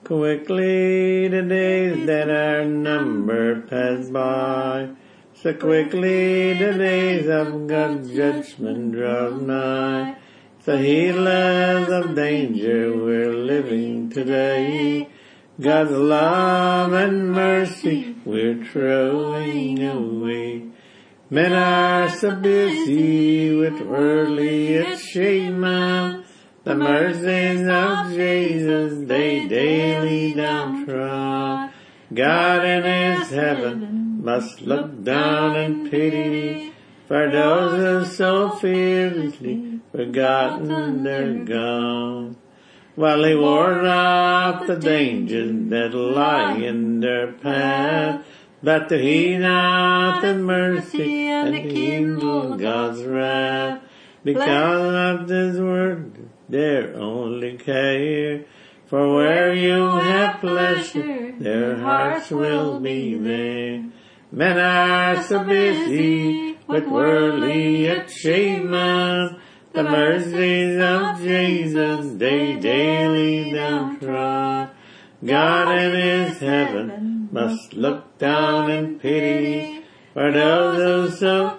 Quickly the days that are numbered pass by. So quickly the days of God's judgment draws nigh. So heedless of danger we're living today. God's love and mercy we're throwing away. Men are so busy with worldly achievement. The mercies of Jesus they daily downtrod. God in His heaven must look down in pity for those who so fearlessly forgotten their God. While He warned off the dangers that lie in their path, but to heed not the mercy and to kindle God's wrath. Because of this word, their only care, for where you have pleasure, their hearts will be there. Men are so busy with worldly achievements, the mercies of Jesus they daily downtrod. God in His heaven must look down in pity for those who so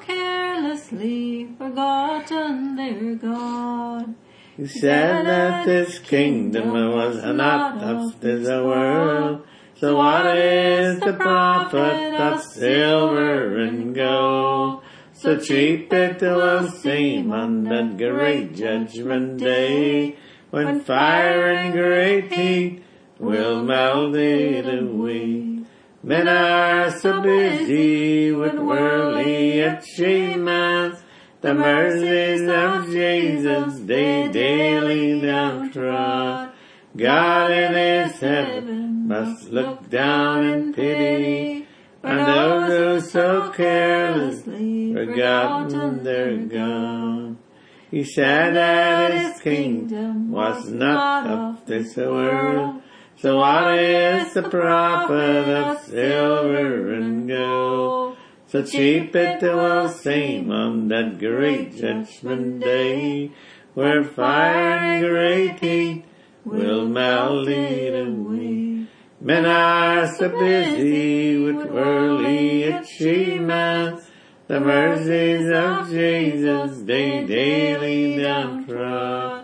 carelessly forgotten their God. He said that this kingdom was not of this world. So what is the profit of silver and gold? So cheap it will seem on that great judgment day, when fire and great heat will melt it away. Men are so busy with worldly achievements, the mercies of Jesus they daily downtrod. God in His heaven must look down in pity for those who so carelessly forgotten their God. He said that His kingdom was not of this world. So what is the profit of silver and gold? So cheap it will seem on that great judgment day, where fire and great heat will melt it away. Men are so busy with worldly achievements, the mercies of Jesus they daily downtrod.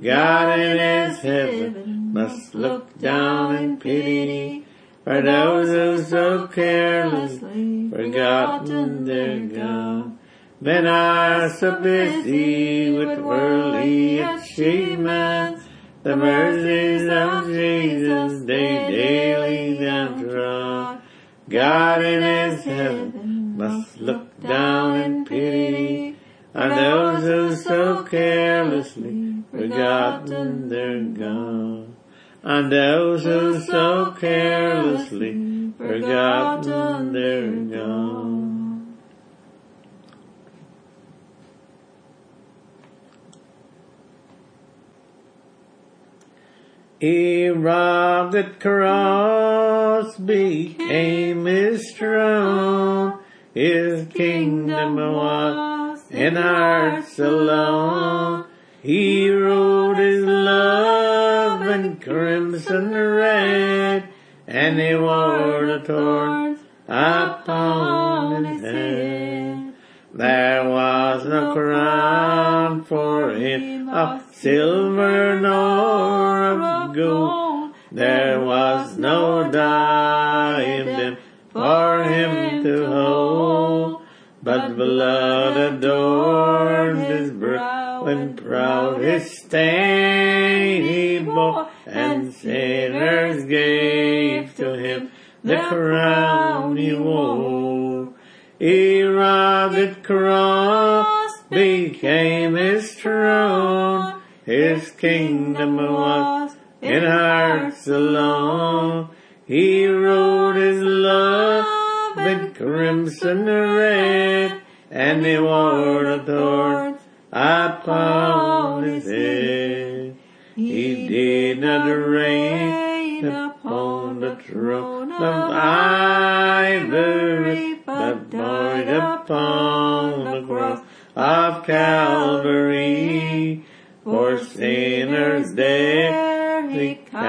God in His heaven must look down in pity for those who so carelessly forgotten their God. Men are so busy with worldly achievements, the mercies of Jesus they daily downtrod. God in His heaven must look down in pity on those who so carelessly forgotten their God. On those who so carelessly forgotten their God. A rugged cross became His throne. His kingdom was in hearts alone. He wrote His love in crimson red, and He wore the thorns upon His head. There was no crown for Him of silver nor of gold. There was no diadem for Him to hold, but blood adorned His brow, and proud His stain He bore, and sinners gave to Him the crown He wore. A rugged cross became His throne. His kingdom was in hearts alone. He wrote His love in crimson red, and He wore the thorns upon His head. He did not reign upon the throne of ivory, but died upon the cross of Calvary. For sinners there He counted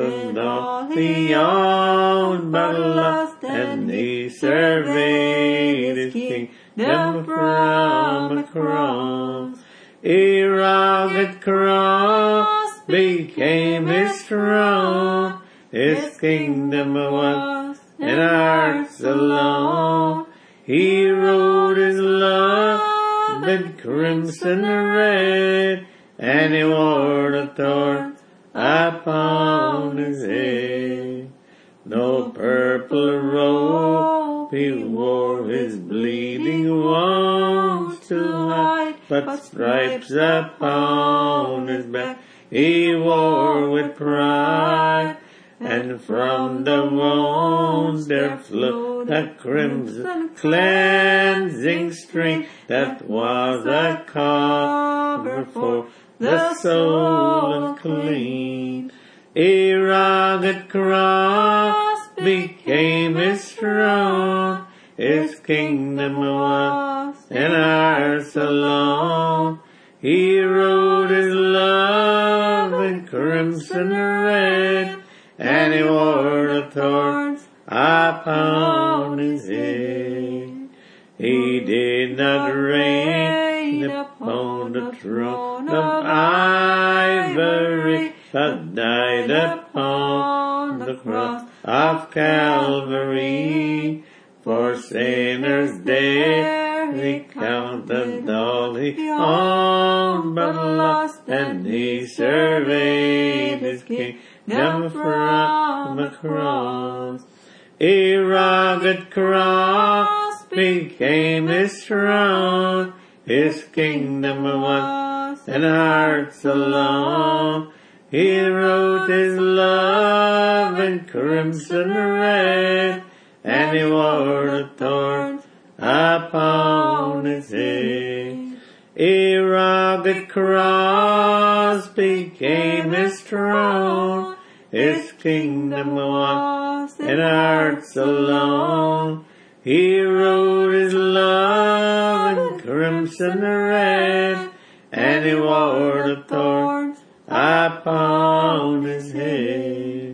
and all he owned but lost, and he surveyed his kingdom from a cross. A rugged cross became his throne. His kingdom was in hearts alone. He wrote his love in crimson red, and he wore the thorns upon his head. No purple robe he wore his bleeding wounds to hide, but stripes upon his back he wore with pride. And from the wounds there flowed a crimson cleansing stream that was a cover for the soul unclean. A rugged cross became his throne. His kingdom was in ours alone. He wrote his love in crimson red, and he wore the thorns upon his head. He did not reign upon the throne of ivory, but died upon the cross of Calvary. For sinners there he counted all he owned but lost, and he surveyed his kingdom from a cross. A rugged cross became his throne. His kingdom was in hearts alone. He wrote his love in crimson red, and he wore the thorns upon his head. A rugged cross became his throne. His kingdom was in hearts alone. He wrote his love in crimson red, and he wore the thorns upon his head.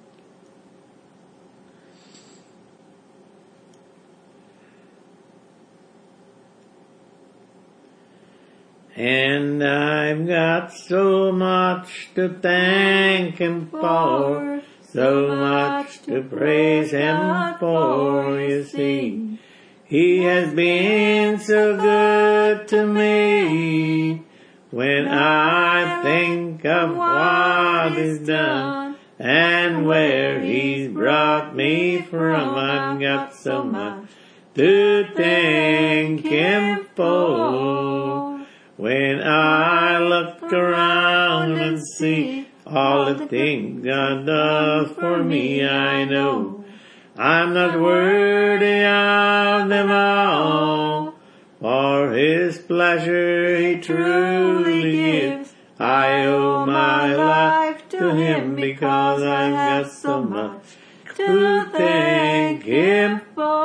And I've got so much to thank him for, so much to praise him for, you see. He has been so good to me. When I think of what he's done and where he's brought me from, I've got so much to thank him for. When I look around and see all the things God does for me, I know I'm not worthy of them all. For his pleasure he truly gives, I owe my life to him because I've got so much to thank him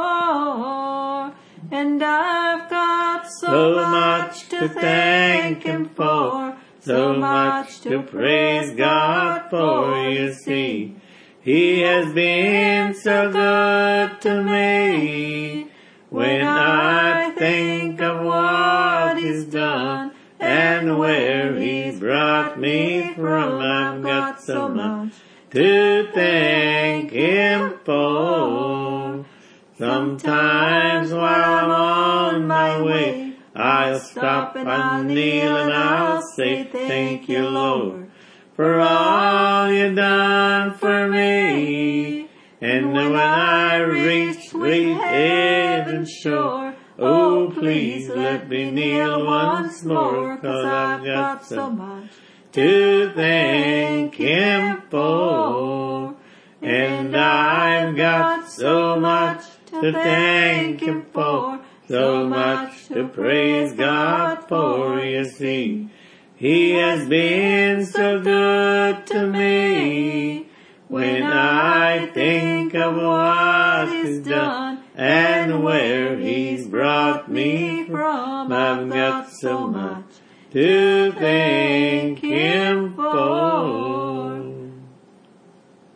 for. And I've got so much to thank him for, so much to praise God for, you see. He has been so good to me. When I think of what he's done and where he's brought me from, I've got so much to thank him for. Sometimes while I'm on my way, I'll stop and I'll kneel and I'll say, thank you, Lord, for all you've done for me. And when I reach sweet heaven's shore, oh, please let me kneel once more, 'cause I've got so much to thank him for. And I've got so much to thank him for, so much to praise God for, you see. He has been so good to me. When I think of what he's done and where he's brought me from, I've got so much to thank him for.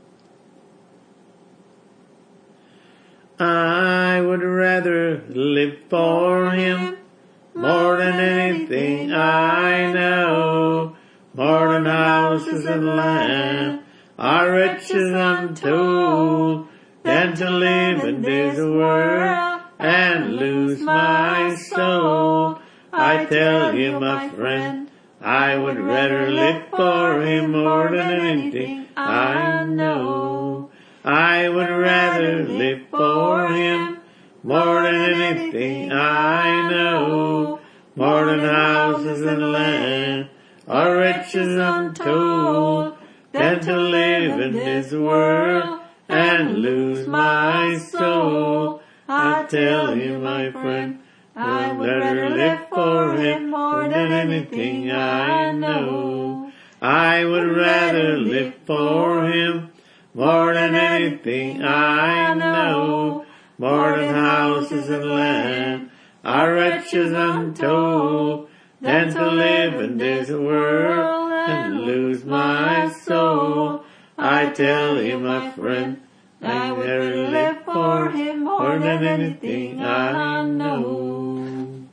I would rather live for Him more than anything I know, more than houses and land, or riches untold, than to live in this world and lose my soul. I tell you, my friend, I would rather live for Him more than anything I know. I would rather live for Him more than anything I know, more than houses and land, or riches untold, than to live in this world and lose my soul. I tell you, my friend, I would rather live for Him more than anything I know. I would rather live for Him more than anything I know, more than houses and land, or riches untold, than to live in this world and lose my soul. I tell you, my friend, I would rather live for Him more than anything I know.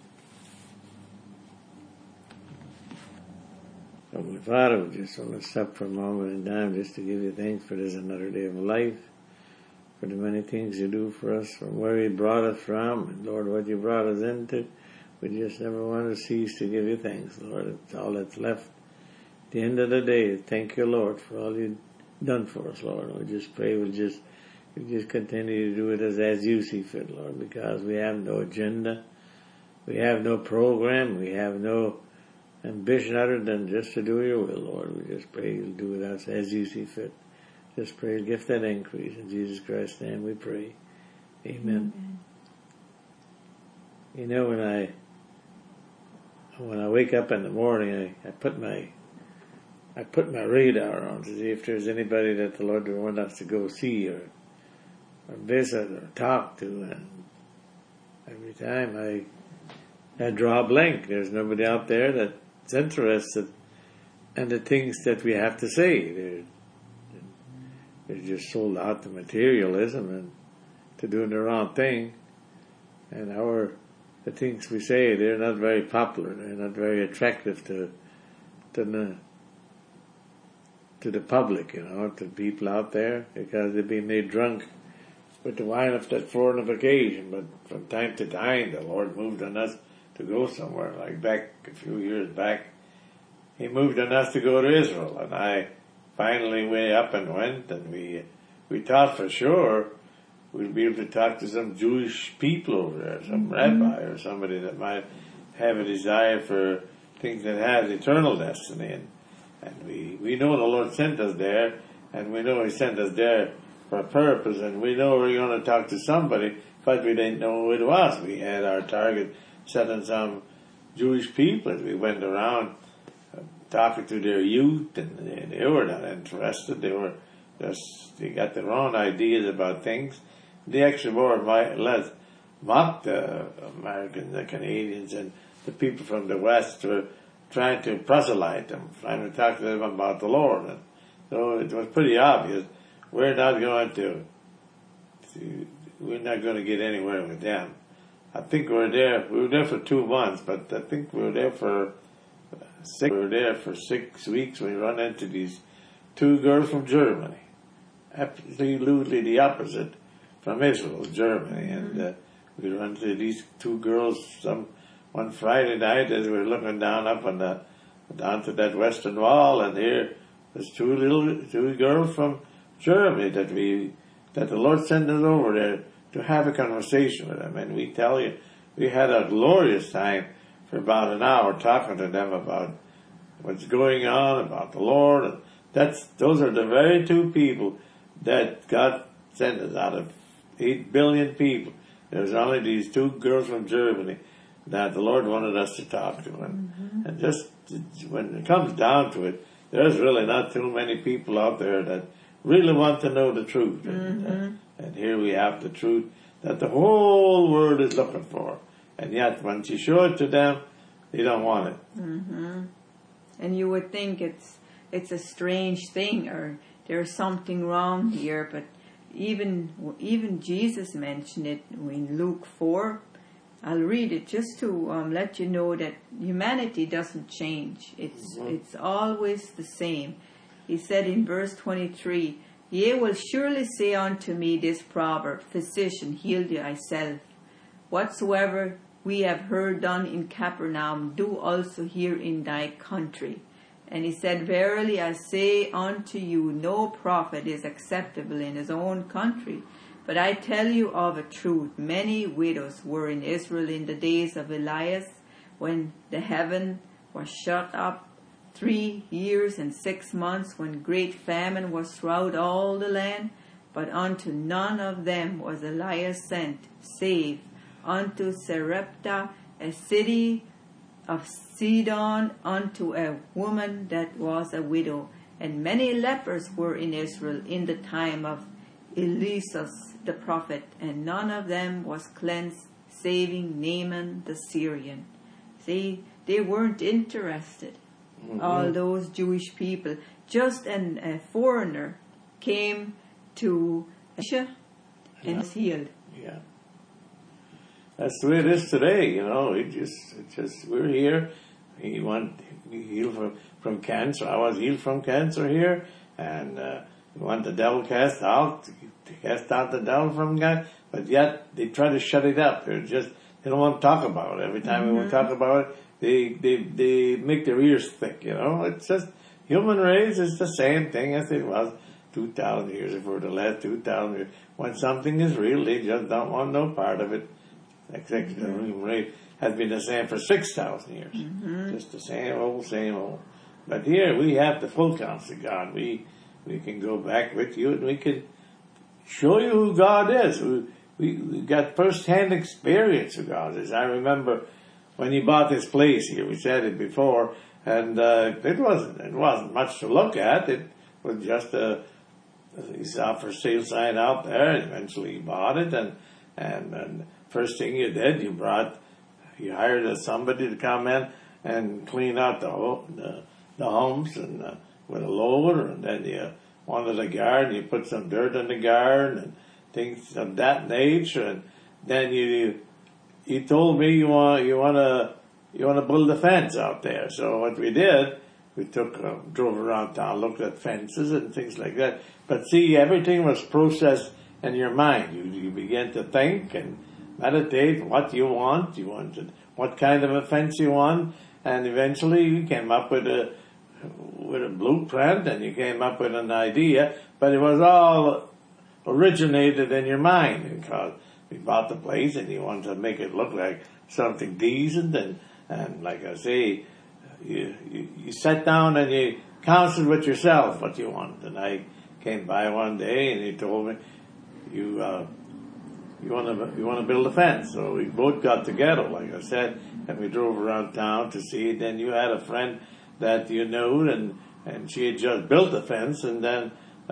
Heavenly Father, we just want to stop for a moment in time just to give you thanks for this another day of life, for the many things you do for us, from where you brought us from, and Lord, what you brought us into. We just never want to cease to give you thanks, Lord. It's all that's left. At the end of the day, thank you, Lord, for all you've done for us, Lord. We just pray you just continue to do it as you see fit, Lord, because we have no agenda, we have no program, we have no ambition other than just to do your will, Lord. We just pray you'll do with us as you see fit. Just pray you'll give that increase. In Jesus Christ's name we pray. Amen. Amen. You know, when I wake up in the morning, I put my radar on to see if there's anybody that the Lord would want us to go see or visit or talk to, and every time I draw a blank. There's nobody out there that's interested in the things that we have to say. They're just sold out to materialism and to doing the wrong thing, and the things we say, they're not very popular. They're not very attractive to the public, to people out there, because they've been made drunk with the wine of that foreign of occasion. But from time to time, the Lord moved on us to go somewhere. Like back a few years back, He moved on us to go to Israel, and I finally went up and went, and we thought for sure we'd be able to talk to some Jewish people over there, some rabbi or somebody that might have a desire for things that have eternal destiny. And we know the Lord sent us there, and we know He sent us there for a purpose, and we know we're going to talk to somebody, but we didn't know who it was. We had our target set on some Jewish people as we went around talking to their youth, and they were not interested. They got their own ideas about things. They actually more or less mocked the Americans, the Canadians, and the people from the West were trying to proselyte them, trying to talk to them about the Lord. And so it was pretty obvious we're not going to get anywhere with them. I think we were there for 2 months, but I think we were there for 6 weeks. We run into these 2 girls from Germany, absolutely the opposite from Israel, Germany, and we run into these 2 girls one Friday night as we were looking down to that Western Wall, and here there's 2 girls from Germany that the Lord sent us over there to have a conversation with them. And we tell you, we had a glorious time for about an hour talking to them about what's going on, about the Lord. And those are the very 2 people that God sent us out of 8 billion people. There's only these 2 girls from Germany that the Lord wanted us to talk to. And just when it comes down to it, there's really not too many people out there that really want to know the truth. And here we have the truth that the whole world is looking for. And yet, once you show it to them, they don't want it. And you would think it's a strange thing, or there's something wrong here, but even Jesus mentioned it in Luke 4. I'll read it just to let you know that humanity doesn't change. It's always the same. He said in verse 23, "Ye will surely say unto me this proverb, Physician, heal thyself. Whatsoever we have heard done in Capernaum, do also here in thy country." And he said, "Verily I say unto you, no prophet is acceptable in his own country. But I tell you of a truth, many widows were in Israel in the days of Elias, when the heaven was shut up 3 years and 6 months, when great famine was throughout all the land. But unto none of them was Elias sent, save unto Sarepta, a city of Sidon, unto a woman that was a widow. And many lepers were in Israel in the time of Elias the prophet, and none of them was cleansed, saving Naaman the Syrian." See, they weren't interested. All those Jewish people. Just a foreigner came to Asia and was healed. Yeah. That's the way it is today, you know. We're here. He healed from cancer. I was healed from cancer here, and we want the devil cast out the devil from God, but yet they try to shut it up. They don't want to talk about it. Every time we want to talk about it, they make their ears thick, you know. It's just, human race is the same thing as it was 2,000 years before, the last 2,000 years. When something is real, they just don't want no part of it. Exactly. The human race has been the same for 6,000 years. Just the same old. But here we have the full counsel of God. We can go back with you and we can show you who God is. We got first-hand experience of God is. I remember when he bought this place here, we said it before, and it wasn't much to look at. It was just he saw for sale sign out there, and eventually he bought it, and first thing you did, you hired somebody to come in and clean out the homes and with a loader, and then you wanted the garden, you put some dirt in the garden and things of that nature, and then you told me you want to build a fence out there. So what we did, we drove around town, looked at fences and things like that. But see, everything was processed in your mind. You began to think and meditate what you want. You wanted what kind of a fence you want, and eventually you came up with a blueprint, and you came up with an idea. But it was all originated in your mind, because we bought the place and you wanted to make it look like something decent, and like I say, you sat down and you counseled with yourself what you wanted. And I came by one day and he told me, you want to build a fence. So we both got together, like I said, and we drove around town to see it. Then you had a friend that you knew, and she had just built a fence, and then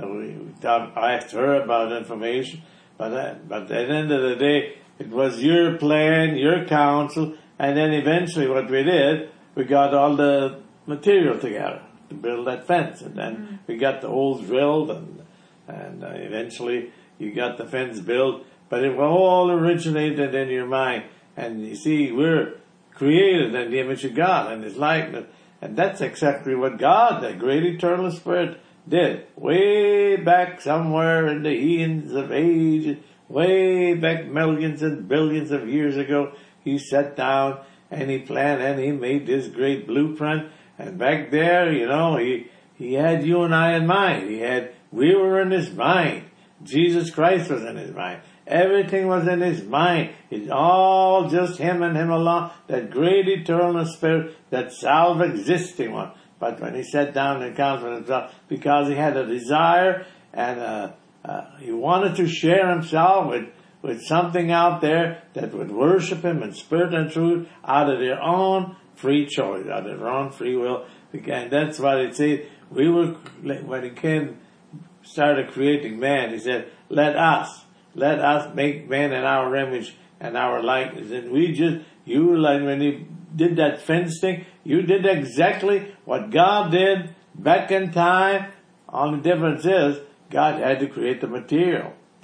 I asked her about information. But at the end of the day, it was your plan, your counsel, and then eventually what we did, we got all the material together to build that fence, and then we got the holes drilled, and eventually you got the fence built. But it all originated in your mind, and you see, we're created in the image of God and His likeness, and that's exactly what God, the great eternal Spirit, did way back somewhere in the eons of age, way back millions and billions of years ago. He sat down and He planned and He made this great blueprint. And back there, you know, He had you and I in mind. We were in His mind. Jesus Christ was in His mind. Everything was in His mind. It's all just Him and Him alone. That great eternal Spirit, that self-existing one. But when He sat down and counseled Himself, because He had a desire and He wanted to share Himself with something out there that would worship Him in spirit and truth out of their own free choice, out of their own free will. And that's what it said. When He started creating man, He said, let us make man in our image and our likeness. And when He did that fence thing, you did exactly what God did back in time. Only difference is, God had to create the material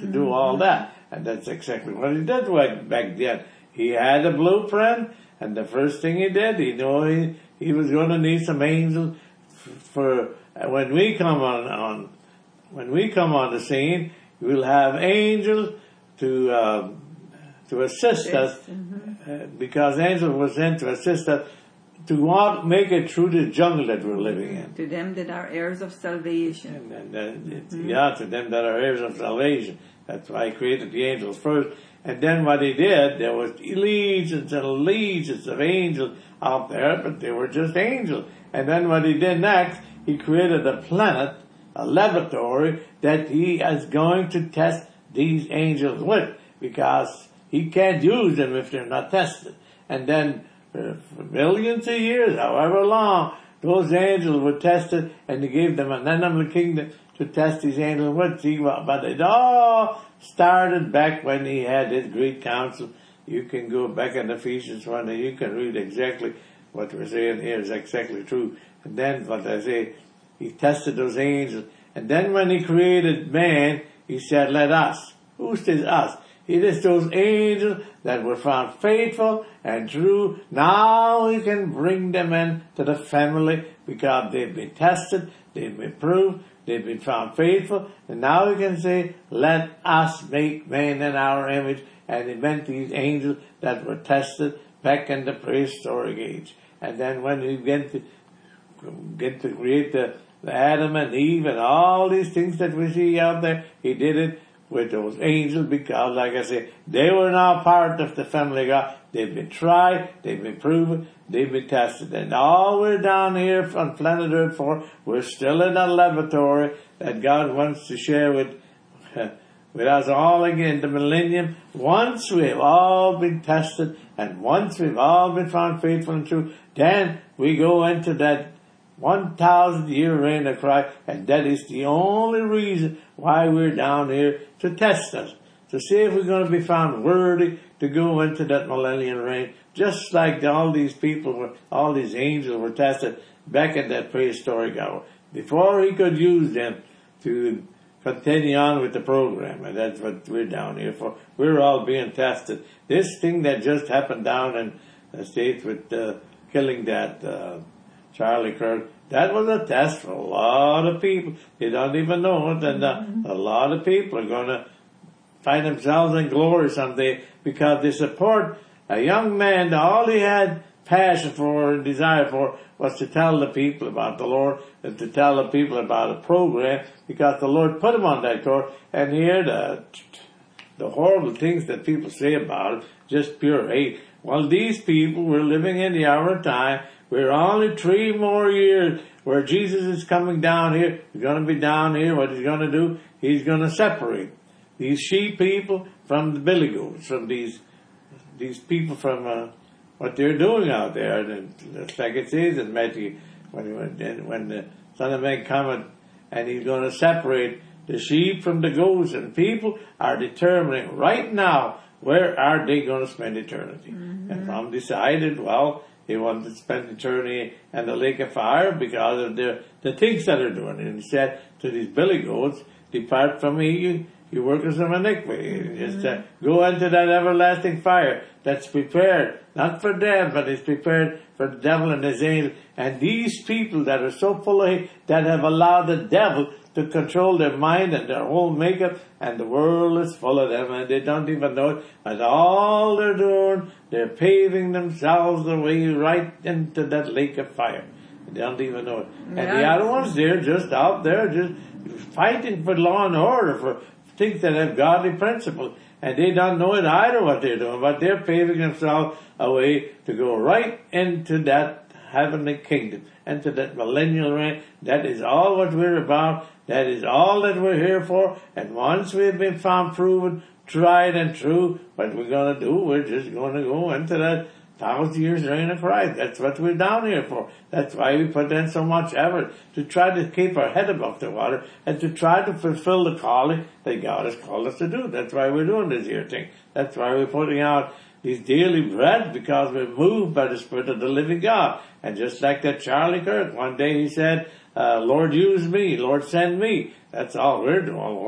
to do all that. And that's exactly what he did back then. He had a blueprint, and the first thing he did, he knew he was going to need some angels for when we come on the scene. We'll have angels to assist us, because angels were sent to assist us to make it through the jungle that we're living in. To them that are heirs of salvation. To them that are heirs of salvation. That's why he created the angels first. And then what he did, there was legions and legions of angels out there, but they were just angels. And then what he did next, he created a planet, a laboratory, that he is going to test these angels with, because he can't use them if they're not tested. And then for millions of years, however long, those angels were tested, and he gave them an animal kingdom to test these angels with. See, but it all started back when he had his great council. You can go back in Ephesians 1 and you can read exactly what we're saying here is exactly true. And then what I say, he tested those angels. And then when he created man, he said, let us. Who says us? It is those angels that were found faithful and true. Now he can bring them in to the family because they've been tested, they've been proved, they've been found faithful. And now he can say, let us make man in our image. And he meant these angels that were tested back in the prehistoric age. And then when he get to create the Adam and Eve and all these things that we see out there, he did it with those angels because, like I say, they were now part of the family of God. They've been tried, they've been proven, they've been tested. And all we're down here on planet Earth for, we're still in a laboratory that God wants to share with us all again, the millennium. Once we've all been tested and once we've all been found faithful and true, then we go into that 1,000-year reign of Christ, and that is the only reason why we're down here, to test us, to see if we're going to be found worthy to go into that millennial reign, just like all these people, all these angels were tested back in that prehistoric hour, before he could use them to continue on with the program. And that's what we're down here for. We're all being tested. This thing that just happened down in the States with killing that Charlie Kirk, that was a test for a lot of people. They don't even know it, and a lot of people are going to find themselves in glory someday because they support a young man that all he had passion for and desire for was to tell the people about the Lord and to tell the people about a program, because the Lord put him on that course. And here the horrible things that people say about it, just pure hate. Well, these people were living in the hour of time. We're only 3 more years where Jesus is coming down here. He's going to be down here. What he's going to do, he's going to separate these sheep people from the billy goats, from these people from what they're doing out there. And it's like it says in Matthew, when the Son of Man cometh, and he's going to separate the sheep from the goats. And people are determining right now where are they going to spend eternity. And some decided, well, they want to spend eternity in the lake of fire because of the things that they're doing. And he said to these billy goats, depart from me, you workers of iniquity. Just go into that everlasting fire that's prepared, not for them, but it's prepared for the devil and his angels. And these people that are so full of hate, that have allowed the devil to control their mind and their whole makeup, and the world is full of them, and they don't even know it. And all they're doing, they're paving themselves the way right into that lake of fire. They don't even know it. And the other ones, they're just out there, just fighting for law and order, for things that have godly principles. And they don't know it either what they're doing, but they're paving themselves a way to go right into that heavenly kingdom, into that millennial reign. That is all what we're about. That is all that we're here for. And once we've been found, proven, tried and true, what we're going to do, we're just going to go into that 1,000 years reign of Christ. That's what we're down here for. That's why we put in so much effort to try to keep our head above the water and to try to fulfill the calling that God has called us to do. That's why we're doing this here thing. That's why we're putting out these daily bread, because we're moved by the Spirit of the living God. And just like that Charlie Kirk, one day he said, Lord, use me. Lord, send me. That's all we're doing, Lord.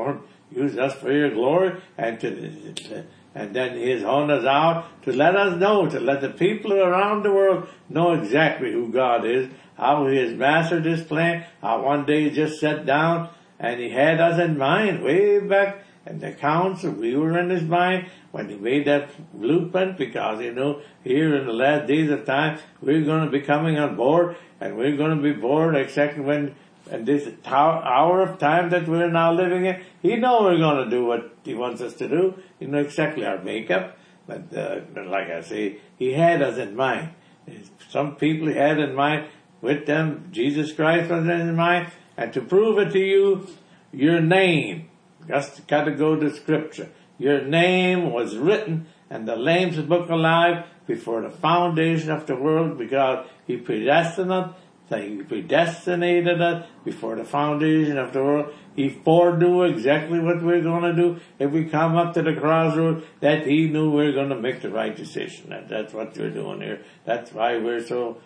use us for your glory, and then He's holding us out to let us know, to let the people around the world know exactly who God is, how He has mastered this plan, how one day He just sat down and He had us in mind way back in the council. We were in His mind when He made that blueprint, because He knew here in the last days of time we're going to be coming on board, and we're going to be bored exactly when and this hour of time that we're now living in. He knows we're going to do what He wants us to do. He knows exactly our makeup. But like I say, He had us in mind. Some people He had in mind with them. Jesus Christ was in mind. And to prove it to you, your name, just got to go to Scripture. Your name was written in the Lamb's Book of Life before the foundation of the world, because He predestined it. He predestinated it before the foundation of the world. He foreknew exactly what we're going to do if we come up to the crossroads, that He knew we're going to make the right decision. And that's what we're doing here. That's why we're so,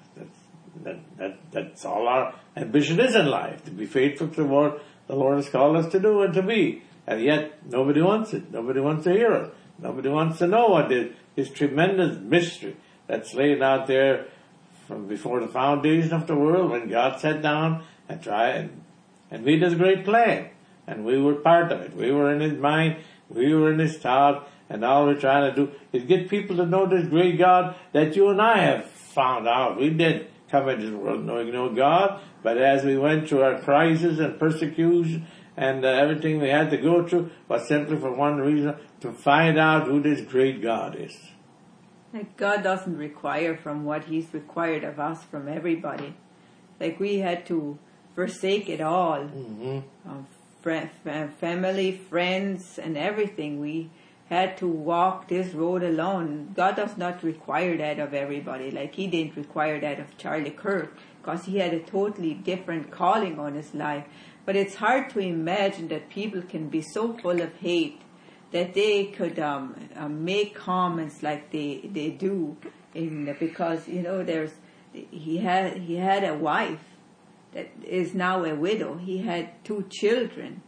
that's all our ambition is in life, to be faithful to what the Lord has called us to do and to be. And yet, nobody wants it. Nobody wants to hear us. Nobody wants to know what this tremendous mystery that's laid out there from before the foundation of the world, when God sat down and tried and made His great plan. And we were part of it. We were in His mind. We were in His thought. And all we're trying to do is get people to know this great God that you and I have found out. We didn't come into the world knowing no God, but as we went through our crisis and persecution and everything we had to go through, was simply for one reason, to find out who this great God is. Like, God doesn't require from what He's required of us from everybody. Like, we had to forsake it all. Mm-hmm. Family, friends, and everything. We had to walk this road alone. God does not require that of everybody. Like, He didn't require that of Charlie Kirk, because he had a totally different calling on his life. But it's hard to imagine that people can be so full of hate that they could make comments like they do, because he had a wife that is now a widow. He had 2 children.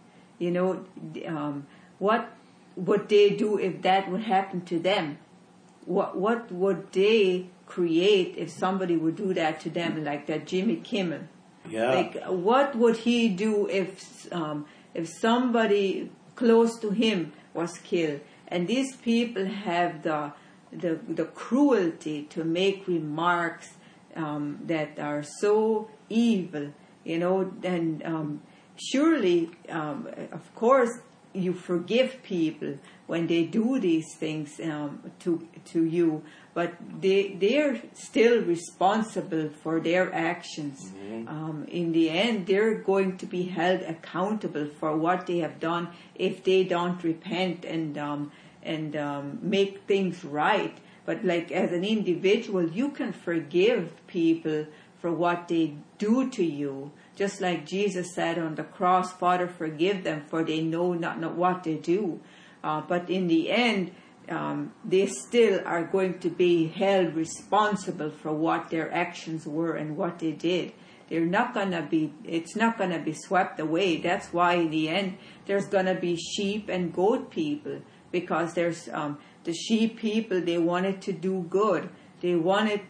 What would they do if that would happen to them? What would they create if somebody would do that to them, like that Jimmy Kimmel? Yeah. Like, what would he do if somebody close to him was killed? And these people have the cruelty to make remarks that are so evil, and surely, of course, you forgive people when they do these things to you, but they're still responsible for their actions. Mm-hmm. In the end, they're going to be held accountable for what they have done if they don't repent and make things right. But like, as an individual, you can forgive people for what they do to you. Just like Jesus said on the cross, Father, forgive them, for they know not what they do. But in the end, they still are going to be held responsible for what their actions were and what they did. It's not going to be swept away. That's why in the end, there's going to be sheep and goat people, because there's the sheep people, they wanted to do good. They wanted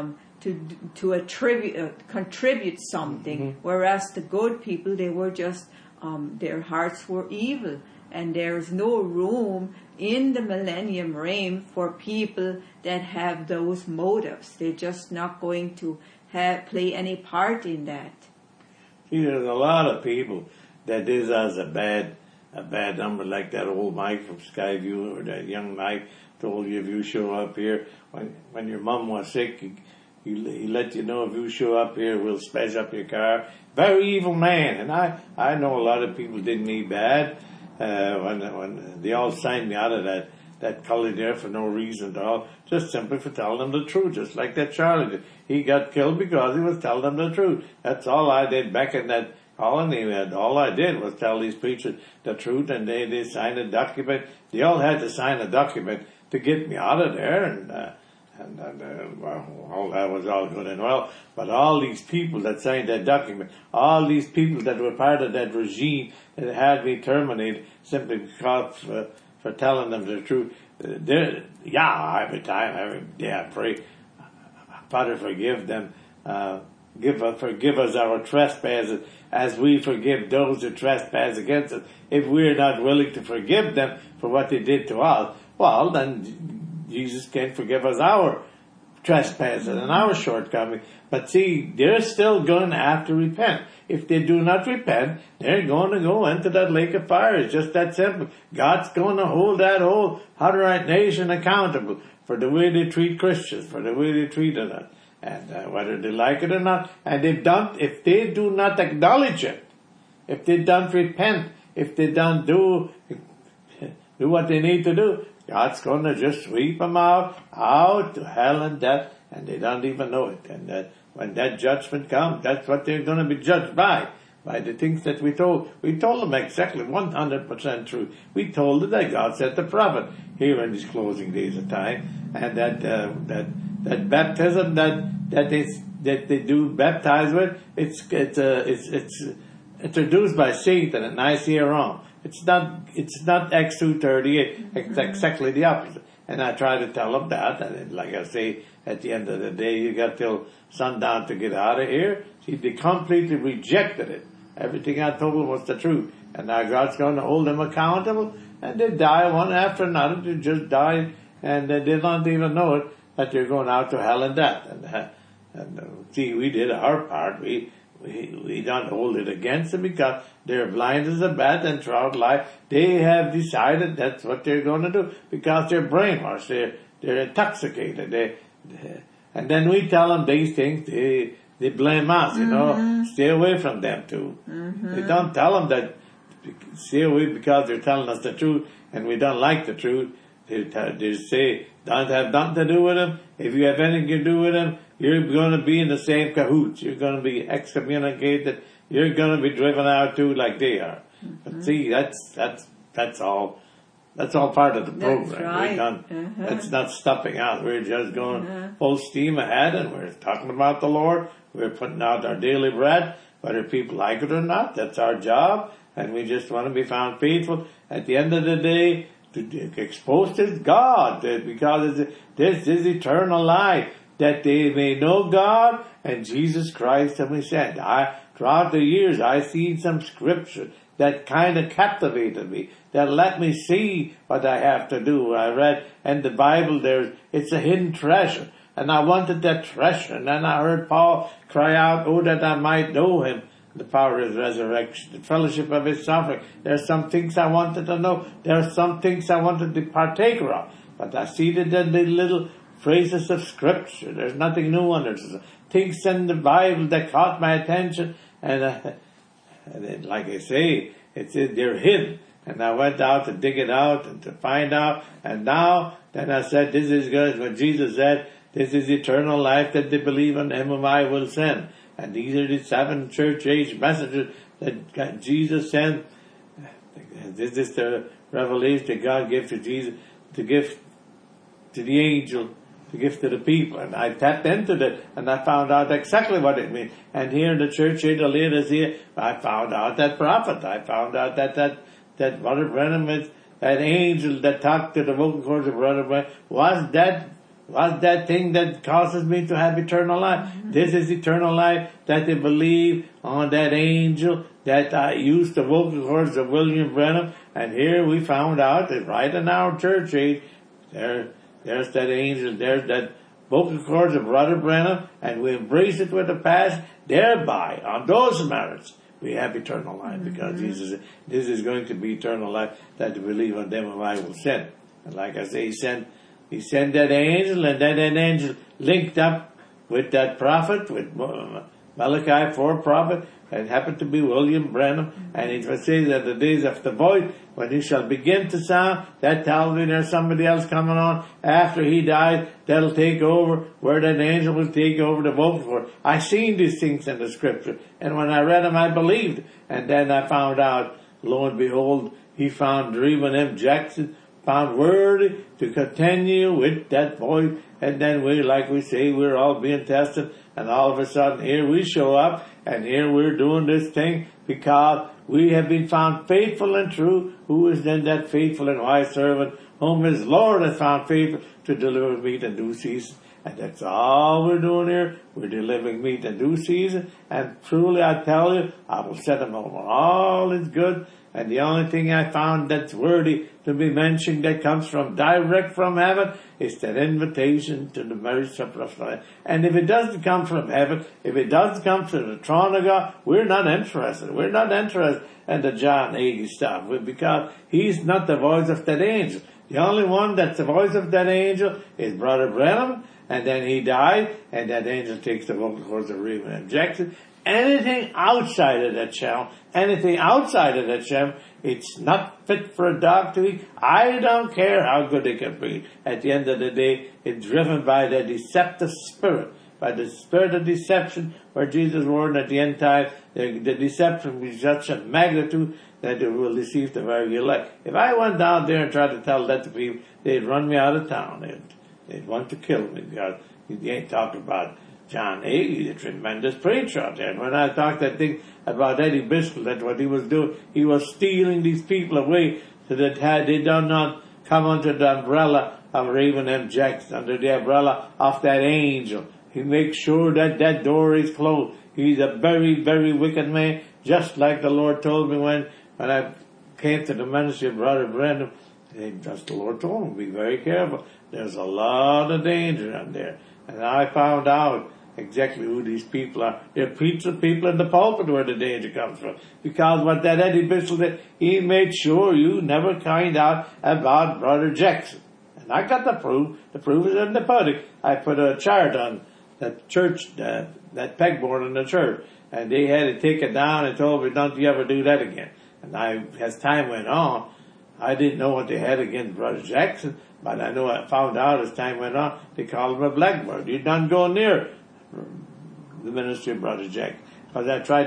to contribute something, mm-hmm. whereas the goat people, they were just, their hearts were evil. And there's no room in the millennium reign for people that have those motives. They're just not going to play any part in that. See, there's a lot of people that is as a bad number, like that old Mike from Skyview, or that young Mike told you, if you show up here, when your mom was sick, he let you know, if you show up here, we'll smash up your car. Very evil man. And I know a lot of people did me bad. When they all signed me out of that college there for no reason at all, just simply for telling them the truth, just like that Charlie did. He got killed because he was telling them the truth. That's all I did back in that colony. All I did was tell these preachers the truth, and they signed a document. They all had to sign a document to get me out of there, And well, that was all good and well. But all these people that signed that document, all these people that were part of that regime that had me terminated simply because for telling them the truth, every day I pray, Father, forgive them, forgive us our trespasses as we forgive those who trespass against us. If we're not willing to forgive them for what they did to us, well, then Jesus can't forgive us our trespasses and our shortcomings. But see, they're still going to have to repent. If they do not repent, they're going to go into that lake of fire. It's just that simple. God's going to hold that whole Hutterite nation accountable for the way they treat Christians, for the way they treated us. And whether they like it or not. And if they do not acknowledge it, if they don't repent, if they don't do what they need to do, God's going to just sweep them out to hell and death, and they don't even know it. And when that judgment comes, that's what they're going to be judged by the things that we told. We told them exactly 100% true. We told them that God sent the prophet here in these closing days of time, and that baptism that they do baptize with, it's introduced by Satan at Nicaea, Rome. It's not Acts 2:38. It's exactly the opposite. And I try to tell them that. And like I say, at the end of the day, you got till sundown to get out of here. See, they completely rejected it. Everything I told them was the truth. And now God's going to hold them accountable. And they die one after another. They just die. And they don't even know it, that they're going out to hell and death. And see, we did our part. We don't hold it against them because they're blind as a bat and throughout life they have decided that's what they're going to do because they're brainwashed, they're intoxicated, and then we tell them these things, they blame us, stay away from them too. They don't tell them that stay away because they're telling us the truth and we don't like the truth. They say don't have nothing to do with them. If you have anything to do with them, you're going to be in the same cahoots. You're going to be excommunicated. You're going to be driven out too, like they are. But see, that's all. That's all part of the program. That's right. That's not stopping out. We're just going full steam ahead, and we're talking about the Lord. We're putting out our daily bread, whether people like it or not. That's our job, and we just want to be found faithful. At the end of the day, to expose to God, because this is eternal life, that they may know God and Jesus Christ whom He sent. Throughout the years, I've seen some scripture that kind of captivated me, that let me see what I have to do. I read in the Bible it's a hidden treasure, and I wanted that treasure. And then I heard Paul cry out, "Oh, that I might know Him, the power of His resurrection, the fellowship of His suffering." There's some things I wanted to know. There's some things I wanted to partake of. But I see that the little phrases of scripture. There's nothing new under it. Things in the Bible that caught my attention, and then, like I say, they're hidden. And I went out to dig it out and to find out. And now, then I said, this is good. When Jesus said, this is eternal life, that they believe on Him whom I will send. And these are the 7 church age messages that Jesus sent. This is the revelation that God gave to Jesus, to give to the angel, to give to the people. And I tapped into that, and I found out exactly what it means. And here in the church here, the leaders here, I found out that prophet. I found out that Brother Branham is that angel that talked to the vocal cords of Brother Branham was that thing that causes me to have eternal life. This is eternal life, that they believe on that angel that used the vocal cords of William Branham. And here we found out that right in our church age, there's that angel, there's that vocal cords of Brother Branham, and we embrace it with a passion. Thereby, on those merits, we have eternal life, because this is going to be eternal life, that to believe on them whom I will send. And like I say, He sent that angel, and then that angel linked up with that prophet, with Malachi 4 prophet, and happened to be William Branham. And it says that the days of the voice, when he shall begin to sound, that tells me there's somebody else coming on after he died that'll take over, where that angel will take over the vocal cord. I seen these things in the scripture, and when I read them, I believed. And then I found out, lo and behold, he found Dreamin' M. Jackson found worthy to continue with that voice. And then like we say, we're all being tested, and all of a sudden here we show up, and here we're doing this thing because we have been found faithful and true. Who is then that faithful and wise servant whom his Lord has found faithful to deliver meat in due season? And that's all we're doing here. We're delivering meat in due season. And truly I tell you, I will set him over all his good. And the only thing I found that's worthy to be mentioned that comes from direct from heaven is that invitation to the marriage supper of God. And if it doesn't come from heaven, if it doesn't come from the throne of God, we're not interested. We're not interested in the John Hagee stuff because he's not the voice of that angel. The only one that's the voice of that angel is Brother Branham, and then he died, and that angel takes the vocal cords of Reuben and Jackson. Anything outside of that channel, it's not fit for a dog to eat. I don't care how good it can be. At the end of the day, it's driven by the deceptive spirit, by the spirit of deception, where Jesus warned at the end time, the deception will be such a magnitude that it will deceive the very elect. If I went down there and tried to tell that to people, they'd run me out of town. They'd want to kill me because you ain't talking about John Hagee, a tremendous preacher out there. And when I talked that thing about Eddie Biscoe, that what he was doing, he was stealing these people away so that they do not come under the umbrella of Reuben M. Jackson, under the umbrella of that angel. He makes sure that that door is closed. He's a very, very wicked man, just like the Lord told me when I came to the ministry of Brother Branham. Just the Lord told me, be very careful. There's a lot of danger in there. And I found out exactly who these people are. They're preacher people in the pulpit where the danger comes from. Because what that Eddie Biscoe did, he made sure you never find out about Brother Jackson. And I got the proof. The proof is in the pudding. I put a chart on that church, that pegboard in the church. And they had to take it down and told me, don't you ever do that again. And as time went on, I didn't know what they had against Brother Jackson, but I found out as time went on, they called him a blackbird. You don't go near the ministry of Brother Jackson. Because I tried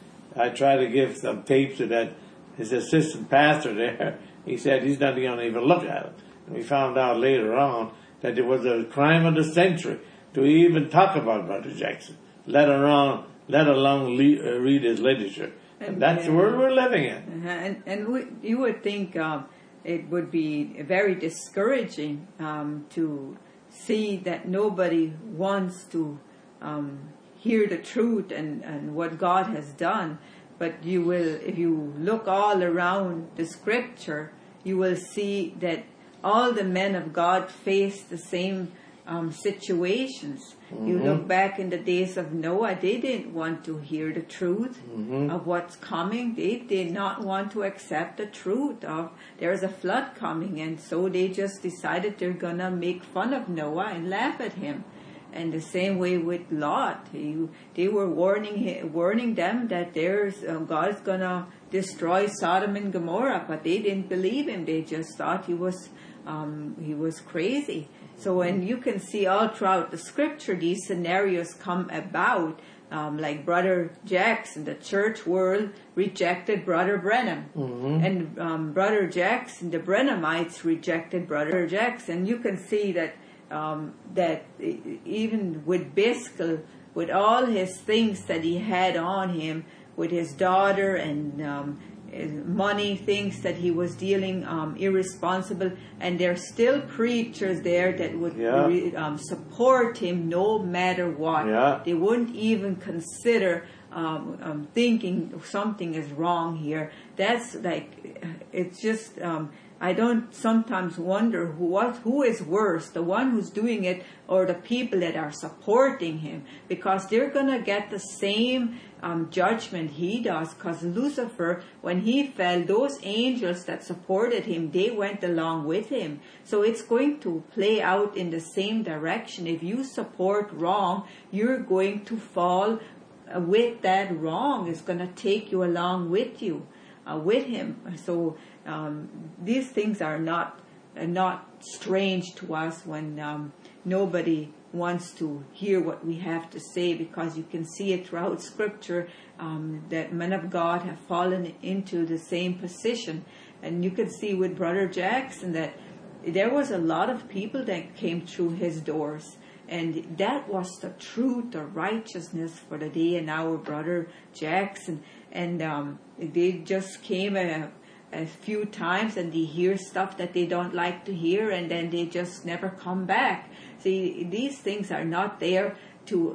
to give some tapes to that, his assistant pastor there. He said he's not going to even look at it. And we found out later on that it was a crime of the century to even talk about Brother Jackson, let alone read his literature. And that's the world we're living in. You would think it would be very discouraging to see that nobody wants to hear the truth and what God has done. But you will, if you look all around the scripture, you will see that all the men of God face the same situations. Mm-hmm. You look back in the days of Noah, they didn't want to hear the truth of what's coming. They did not want to accept the truth of there's a flood coming, and so they just decided they're gonna make fun of Noah and laugh at him. And the same way with Lot, they were warning them that God's gonna destroy Sodom and Gomorrah, but they didn't believe him. They just thought he was crazy. So when you can see all throughout the scripture, these scenarios come about, like Brother Jackson, the church world rejected Brother Branham. Mm-hmm. And Brother Jackson, the Branhamites rejected Brother Jackson. You can see that even with Biscoe, with all his things that he had on him, with his daughter and money, things that he was dealing irresponsible, and there's still preachers there that would support him no matter what. Yeah. They wouldn't even consider thinking something is wrong here. That's like, it's just, I don't sometimes wonder who is worse, the one who's doing it or the people that are supporting him, because they're going to get the same judgment he does, because Lucifer, when he fell, those angels that supported him, they went along with him. So it's going to play out in the same direction. If you support wrong, you're going to fall with that wrong. It's going to take you along with you, with him. So these things are not strange to us when nobody wants to hear what we have to say, because you can see it throughout Scripture that men of God have fallen into the same position. And you could see with Brother Jackson that there was a lot of people that came through his doors. And that was the truth, the righteousness for the day and hour, Brother Jackson. And they just came a few times and they hear stuff that they don't like to hear, and then they just never come back. See, these things are not there to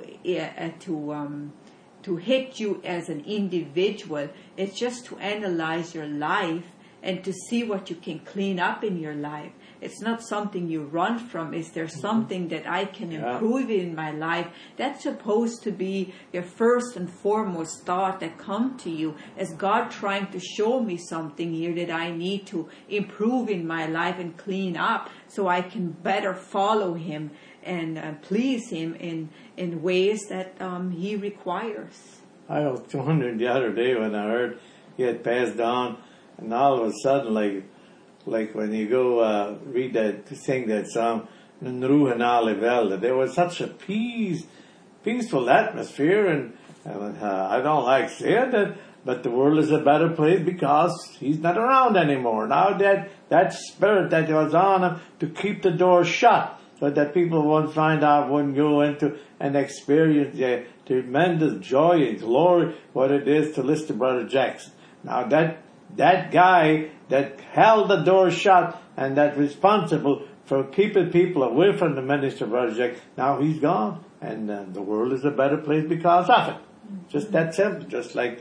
hit you as an individual. It's just to analyze your life and to see what you can clean up in your life. It's not something you run from. Is there something that I can improve in my life? That's supposed to be your first and foremost thought that come to you. Is God trying to show me something here that I need to improve in my life and clean up so I can better follow Him and please Him in ways that He requires? I was wondering the other day when I heard he had passed on, and all of a sudden, like when you go read that, sing that song, Nruhan Alivel, there was such a peaceful atmosphere, and I don't like saying that, but the world is a better place because he's not around anymore. Now that spirit that was on him to keep the door shut, so that people won't find out, wouldn't go into and experience the tremendous joy and glory what it is to listen to Brother Jackson. Now that guy that held the door shut and that responsible for keeping people away from the ministry of Brother Jackson, now he's gone, and the world is a better place because of it. Just that simple. Just like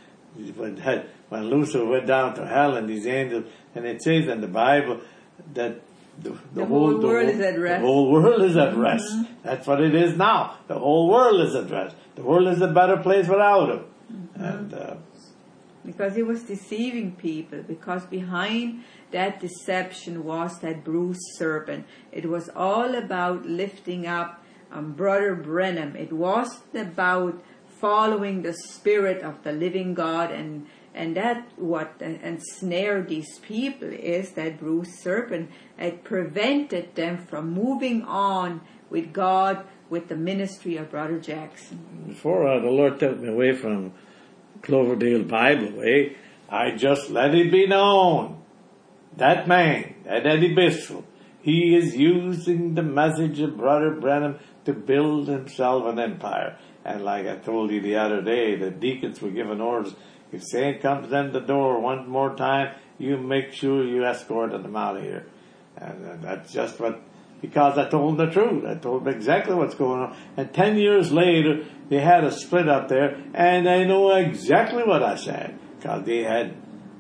when Lucifer went down to hell and these angels, and it says in the Bible that the whole world is at rest. The whole world is at rest. Mm-hmm. That's what it is now. The whole world is at rest. The world is a better place without him. Mm-hmm. And because he was deceiving people. Because behind that deception was that bruised serpent. It was all about lifting up Brother Branham. It wasn't about following the Spirit of the living God, and that what ensnared these people is that bruised serpent. It prevented them from moving on with God, with the ministry of Brother Jackson. Before the Lord took me away from Cloverdale Bible Way, I just let it be known. That man, that Eddie Bisfeld, he is using the message of Brother Branham to build himself an empire. And like I told you the other day, the deacons were given orders. If Saint comes in the door one more time, you make sure you escort them out of here. And that's just what, because I told them the truth. I told them exactly what's going on. And 10 years later, they had a split up there, and they know exactly what I said. Because they had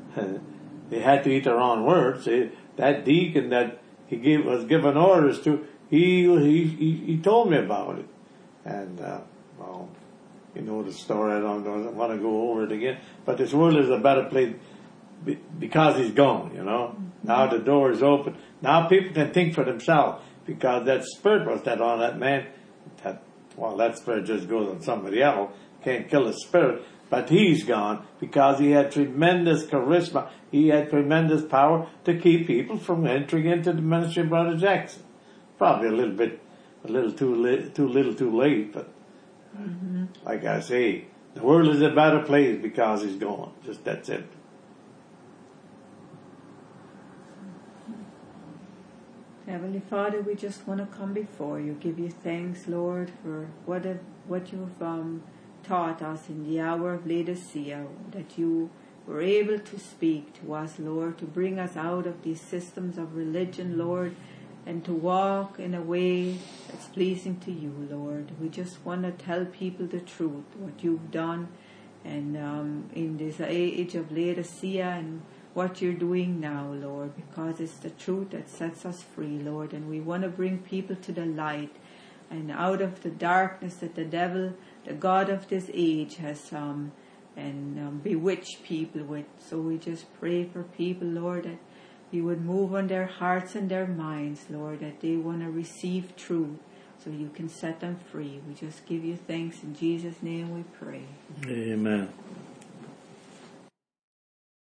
to eat their own words. That deacon that was given orders to, he told me about it. And, well, you know the story. I don't want to go over it again. But this world is a better place because he's gone, you know. Now the door is open. Now people can think for themselves because that spirit was that on that man. That spirit just goes on somebody else. Can't kill the spirit. But he's gone because he had tremendous charisma. He had tremendous power to keep people from entering into the ministry of Brother Jackson. Probably a little too late, but like I say, the world is a better place because he's gone. Just that's it. Heavenly Father, we just want to come before you, give you thanks, Lord, for what you've taught us in the hour of Laodicea, that you were able to speak to us, Lord, to bring us out of these systems of religion, Lord, and to walk in a way that's pleasing to you, Lord. We just want to tell people the truth, what you've done, and in this age of Laodicea, and what you're doing now, Lord, because it's the truth that sets us free, Lord, and we want to bring people to the light and out of the darkness that the devil, the God of this age, has bewitched people with. So we just pray for people, Lord, that you would move on their hearts and their minds, Lord, that they want to receive truth so you can set them free. We just give you thanks. In Jesus' name we pray. Amen.